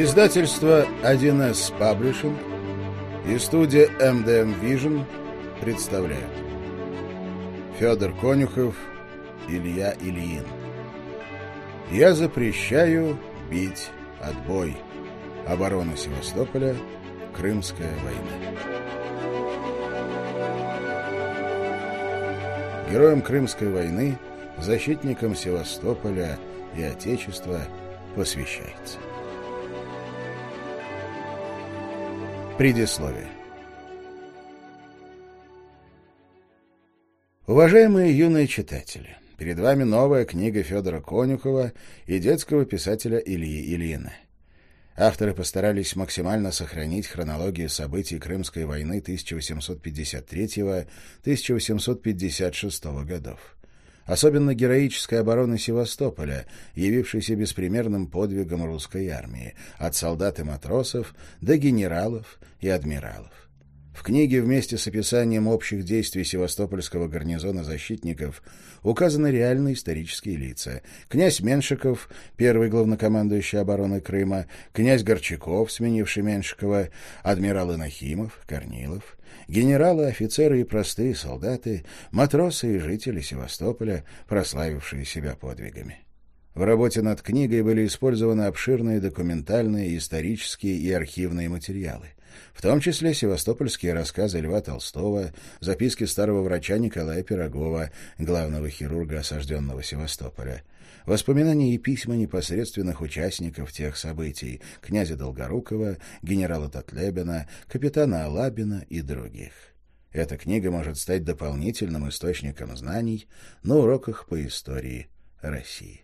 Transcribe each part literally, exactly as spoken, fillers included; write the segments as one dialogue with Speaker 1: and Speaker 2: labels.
Speaker 1: Издательство один эс Publishing и студия эм дэ эм Vision представляют. Федор Конюхов, Илья Ильин. Я запрещаю бить отбой. Оборона Севастополя. Крымская война. Героям Крымской войны, защитникам Севастополя и Отечества посвящается. Предисловие. Уважаемые юные читатели, перед вами новая книга Федора Конюхова и детского писателя Ильи Ильина. Авторы постарались максимально сохранить хронологию событий Крымской войны тысяча восемьсот пятьдесят третьего — тысяча восемьсот пятьдесят шестого годов. Особенно героической обороны Севастополя, явившейся беспримерным подвигом русской армии, от солдат и матросов до генералов и адмиралов. В книге вместе с описанием общих действий севастопольского гарнизона защитников указаны реальные исторические лица. Князь Меншиков, первый главнокомандующий обороной Крыма, князь Горчаков, сменивший Меншикова, адмиралы Нахимов, Корнилов, генералы, офицеры и простые солдаты, матросы и жители Севастополя, прославившие себя подвигами. В работе над книгой были использованы обширные документальные, исторические и архивные материалы, в том числе севастопольские рассказы Льва Толстого, записки старого врача Николая Пирогова, главного хирурга осажденного Севастополя, воспоминания и письма непосредственных участников тех событий, князя Долгорукова, генерала Татлебина, капитана Алабина и других. Эта книга может стать дополнительным источником знаний на уроках по истории России.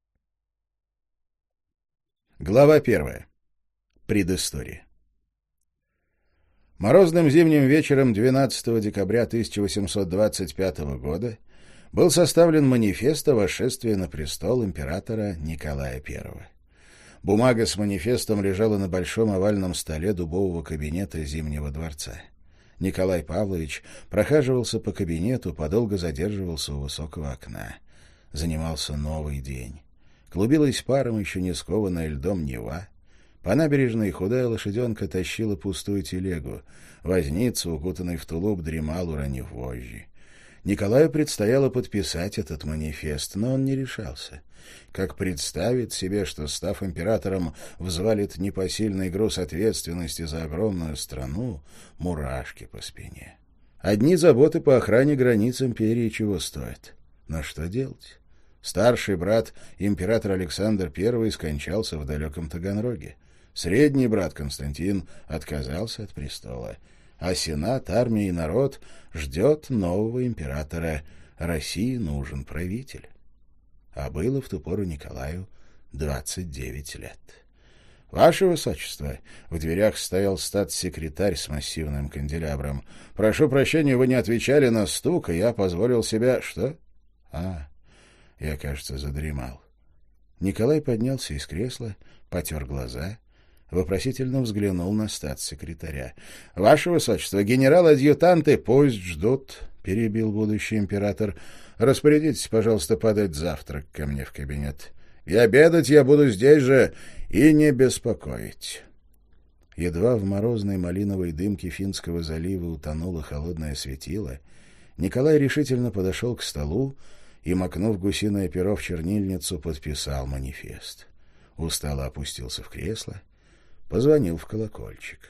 Speaker 1: Глава первая. Предыстория. Морозным зимним вечером двенадцатого декабря тысяча восемьсот двадцать пятого года был составлен манифест о восшествии на престол императора Николая Первого. Бумага с манифестом лежала на большом овальном столе дубового кабинета Зимнего дворца. Николай Павлович прохаживался по кабинету, подолго задерживался у высокого окна. Занимался новый день. Клубилась паром еще не скованная льдом Нева. По набережной худая лошаденка тащила пустую телегу. Возница, укутанный в тулуп, дремал, уронив вожжи. Николаю предстояло подписать этот манифест, но он не решался. Как представит себе, что, став императором, взвалит непосильный груз ответственности за огромную страну, мурашки по спине. Одни заботы по охране границ империи чего стоят. Но что делать? Старший брат, император Александр Первый, скончался в далеком Таганроге. Средний брат Константин отказался от престола. А сенат, армия и народ ждет нового императора. России нужен правитель. А было в ту пору Николаю двадцать девять лет. — Ваше Высочество! — в дверях стоял статс-секретарь с массивным канделябром. — Прошу прощения, вы не отвечали на стук, и я позволил себя... — Что? — А, я, кажется, задремал. Николай поднялся из кресла, потер глаза, вопросительно взглянул на статс-секретаря. — Ваше Высочество, генерал-адъютанты пусть ждут, — перебил будущий император. — Распорядитесь, пожалуйста, подать завтрак ко мне в кабинет. И обедать я буду здесь же, и не беспокоить. Едва в морозной малиновой дымке Финского залива утонуло холодное светило, Николай решительно подошел к столу и, макнув гусиное перо в чернильницу, подписал манифест. Устало опустился в кресло, позвонил в колокольчик.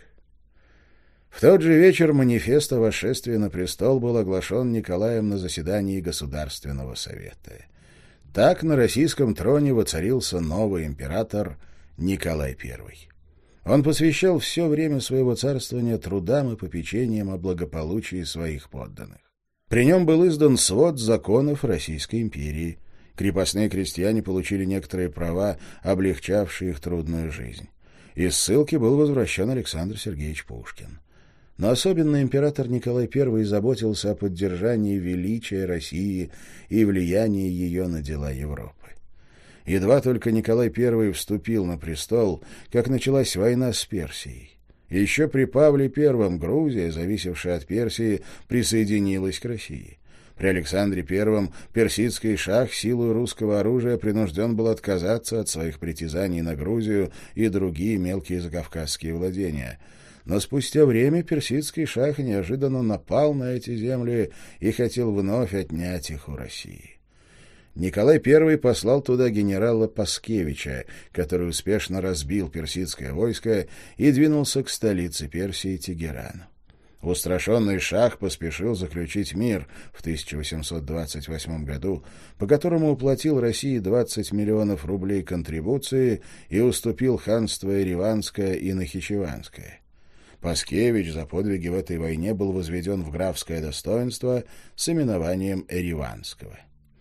Speaker 1: В тот же вечер манифест о восшествии на престол был оглашен Николаем на заседании Государственного совета. Так на российском троне воцарился новый император Николай Первый. Он посвящал все время своего царствования трудам и попечениям о благополучии своих подданных. При нем был издан свод законов Российской империи. Крепостные крестьяне получили некоторые права, облегчавшие их трудную жизнь. Из ссылки был возвращен Александр Сергеевич Пушкин. Но особенно император Николай Первый заботился о поддержании величия России и влиянии ее на дела Европы. Едва только Николай Первый вступил на престол, как началась война с Персией. Еще при Павле Первом Грузия, зависевшая от Персии, присоединилась к России. При Александре Первом персидский шах силой русского оружия принужден был отказаться от своих притязаний на Грузию и другие мелкие закавказские владения. Но спустя время персидский шах неожиданно напал на эти земли и хотел вновь отнять их у России. Николай Первый послал туда генерала Паскевича, который успешно разбил персидское войско и двинулся к столице Персии Тегерану. Устрашенный шах поспешил заключить мир в тысяча восемьсот двадцать восьмом году, по которому уплатил России двадцать миллионов рублей контрибуции и уступил ханство Ереванское и Нахичеванское. Паскевич за подвиги в этой войне был возведен в графское достоинство с именованием Ереванского.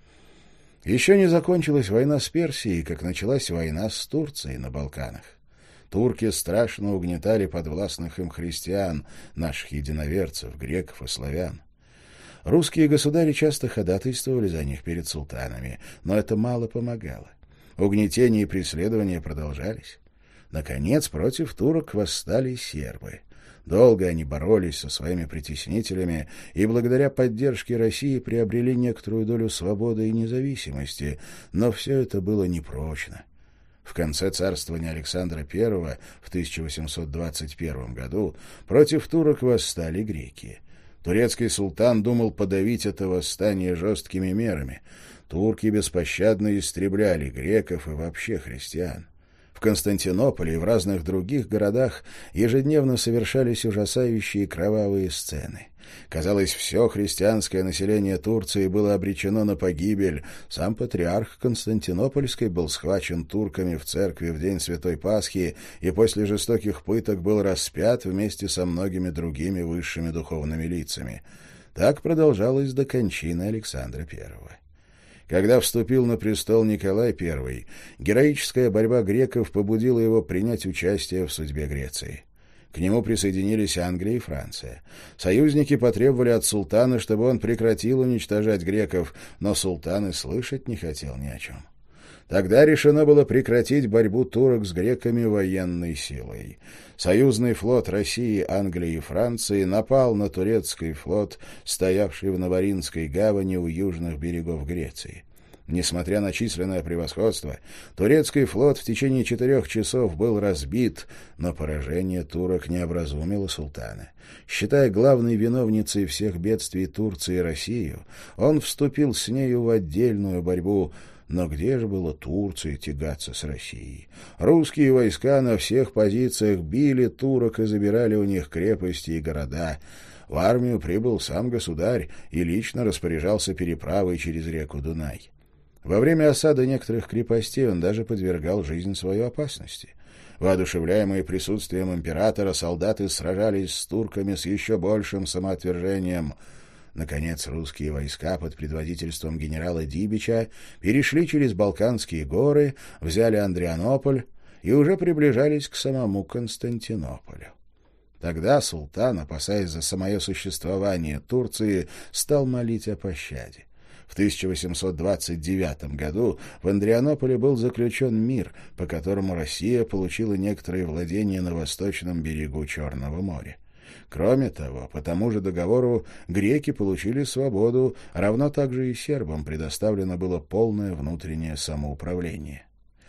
Speaker 1: Еще не закончилась война с Персией, как началась война с Турцией на Балканах. Турки страшно угнетали подвластных им христиан, наших единоверцев, греков и славян. Русские государи часто ходатайствовали за них перед султанами, но это мало помогало. Угнетения и преследования продолжались. Наконец, против турок восстали сербы. Долго они боролись со своими притеснителями и благодаря поддержке России приобрели некоторую долю свободы и независимости, но все это было непрочно. В конце царствования Александра Первого в тысяча восемьсот двадцать первом году против турок восстали греки. Турецкий султан думал подавить это восстание жесткими мерами. Турки беспощадно истребляли греков и вообще христиан. В Константинополе и в разных других городах ежедневно совершались ужасающие кровавые сцены. Казалось, все христианское население Турции было обречено на погибель. Сам патриарх Константинопольской был схвачен турками в церкви в день Святой Пасхи и после жестоких пыток был распят вместе со многими другими высшими духовными лицами. Так продолжалось до кончины Александра Первого. Когда вступил на престол Николай Первый, героическая борьба греков побудила его принять участие в судьбе Греции. К нему присоединились Англия и Франция. Союзники потребовали от султана, чтобы он прекратил уничтожать греков, но султан и слышать не хотел ни о чем. Тогда решено было прекратить борьбу турок с греками военной силой. Союзный флот России, Англии и Франции напал на турецкий флот, стоявший в Наваринской гавани у южных берегов Греции. Несмотря на численное превосходство, турецкий флот в течение четырех часов был разбит, но поражение турок не образумило султана. Считая главной виновницей всех бедствий Турции Россию, он вступил с нею в отдельную борьбу. Но где же было Турции тягаться с Россией? Русские войска на всех позициях били турок и забирали у них крепости и города. В армию прибыл сам государь и лично распоряжался переправой через реку Дунай. Во время осады некоторых крепостей он даже подвергал жизнь свою опасности. Воодушевляемые присутствием императора, солдаты сражались с турками с еще большим самоотвержением. Наконец, русские войска под предводительством генерала Дибича перешли через Балканские горы, взяли Андрианополь и уже приближались к самому Константинополю. Тогда султан, опасаясь за самое существование Турции, стал молить о пощаде. В тысяча восемьсот двадцать девятом году в Андрианополе был заключен мир, по которому Россия получила некоторые владения на восточном берегу Черного моря. Кроме того, по тому же договору греки получили свободу, равно также и сербам предоставлено было полное внутреннее самоуправление.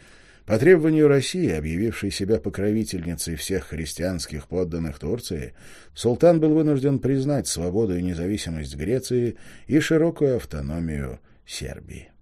Speaker 1: По требованию России, объявившей себя покровительницей всех христианских подданных Турции, султан был вынужден признать свободу и независимость Греции и широкую автономию Сербии.